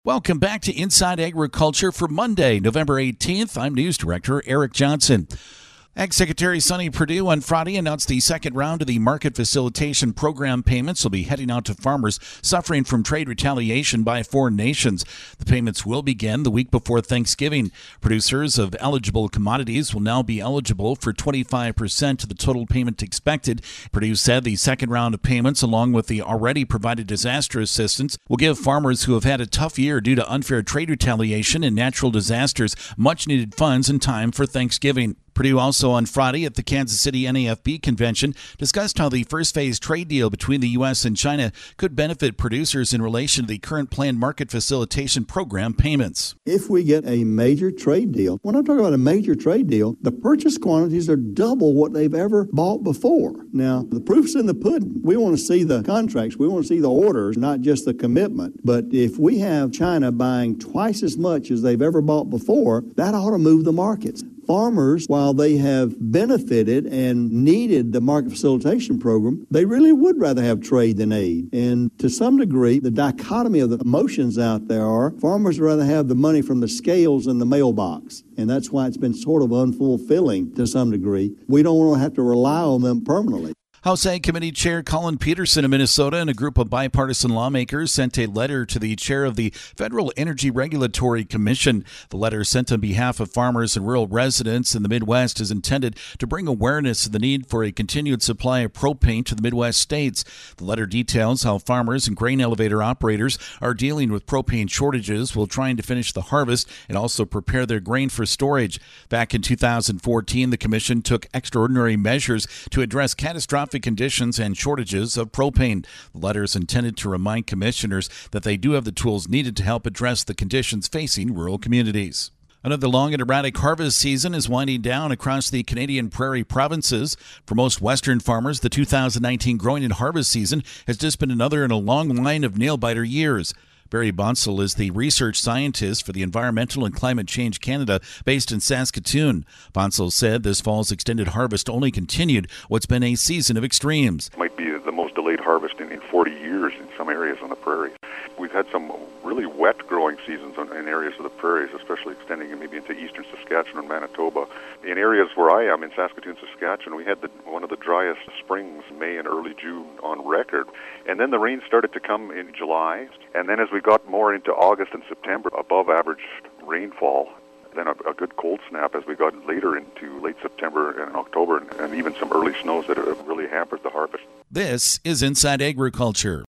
Welcome back to Inside Agriculture for Monday, November 18th. I'm News Director Eric Johnson. Ag Secretary Sonny Perdue on Friday announced the second round of the Market Facilitation Program payments will be heading out to farmers suffering from trade retaliation by foreign nations. The payments will begin the week before Thanksgiving. Producers of eligible commodities will now be eligible for 25% of the total payment expected. Perdue said the second round of payments, along with the already provided disaster assistance, will give farmers who have had a tough year due to unfair trade retaliation and natural disasters much-needed funds in time for Thanksgiving. Perdue also on Friday at the Kansas City NAFB convention discussed how the first phase trade deal between the U.S. and China could benefit producers in relation to the current planned Market Facilitation Program payments. If we get a major trade deal, when I'm talking about a major trade deal, the purchase quantities are double what they've ever bought before. Now, the proof's in the pudding. We want to see the contracts. We want to see the orders, not just the commitment. But if we have China buying twice as much as they've ever bought before, that ought to move the markets. Farmers, while they have benefited and needed the market facilitation program, they really would rather have trade than aid. And to some degree, the dichotomy of the emotions out there are farmers would rather have the money from the scales in the mailbox. And that's why it's been sort of unfulfilling to some degree. We don't want to have to rely on them permanently. House Ag Committee Chair Colin Peterson of Minnesota and a group of bipartisan lawmakers sent a letter to the chair of the Federal Energy Regulatory Commission. The letter, sent on behalf of farmers and rural residents in the Midwest, is intended to bring awareness of the need for a continued supply of propane to the Midwest states. The letter details how farmers and grain elevator operators are dealing with propane shortages while trying to finish the harvest and also prepare their grain for storage. Back in 2014, the commission took extraordinary measures to address catastrophic conditions and shortages of propane. The letter is intended to remind commissioners that they do have the tools needed to help address the conditions facing rural communities. Another long and erratic harvest season is winding down across the Canadian prairie provinces. For most Western farmers, the 2019 growing and harvest season has just been another in a long line of nail-biter years. Barry Bonsall is the research scientist for the Environmental and Climate Change Canada based in Saskatoon. Bonsall said this fall's extended harvest only continued what's been a season of extremes. It might be the most delayed harvest in 40 years in some areas on the prairie. We've had some really wet growing seasons in areas of the prairies, especially extending maybe into eastern Saskatchewan and Manitoba. In areas where I am, in Saskatoon, Saskatchewan, we had one of the driest springs, May and early June, on record. And then the rain started to come in July. And then as we got more into August and September, above average rainfall, then a good cold snap as we got later into late September and October, and even some early snows that have really hampered the harvest. This is Inside Agriculture.